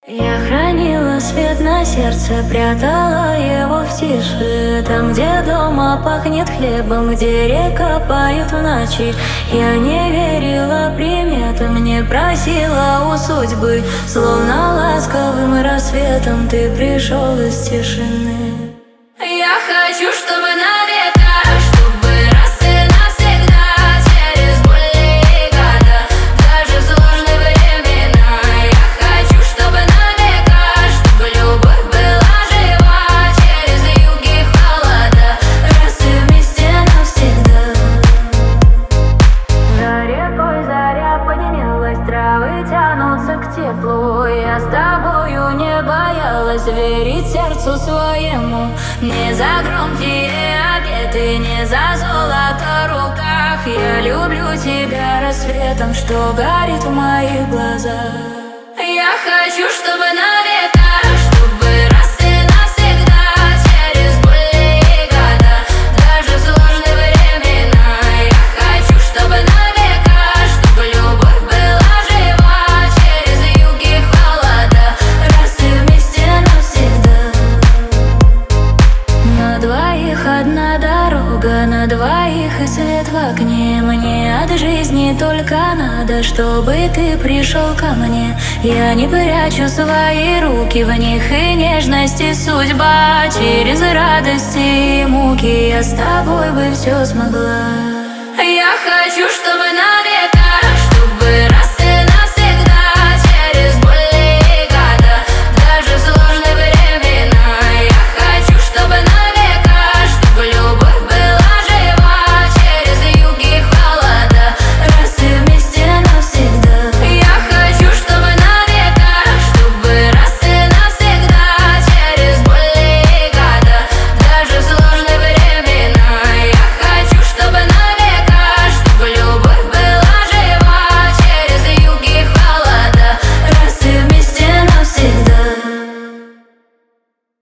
Я хранила свет на сердце, прятала его в тиши. Там, где дома пахнет хлебом, где река поет в ночи. Я не верила приметам, не просила у судьбы. Словно ласковым рассветом ты пришел из тишины. Я хочу, чтобы навек, чтобы раз и навсегда, через боль и года, даже в сложные времена. Я хочу, чтобы навек, чтобы любовь была жива, через юги холода, раз и вместе навсегда. За рекой заря поднялась, травы тянутся к теплу. Я с тобою не боялась верить сердцу своему. Не за громкие обеты, не за золото в руках. Я люблю тебя рассветом, что горит в моих глазах. Я хочу, чтобы навек, чтобы раз и навсегда, через боль и года, даже в сложные времена. Я хочу, чтобы навек, чтобы любовь была жива, через юги холода, раз и вместе навсегда. На двоих одна дорога, на двоих и свет в окне. Мне от жизни только надо, чтобы ты пришел ко мне. Я не прячу свои руки, в них и нежность, и судьба. Через радости и муки я с тобой бы все смогла. Я хочу, чтобы на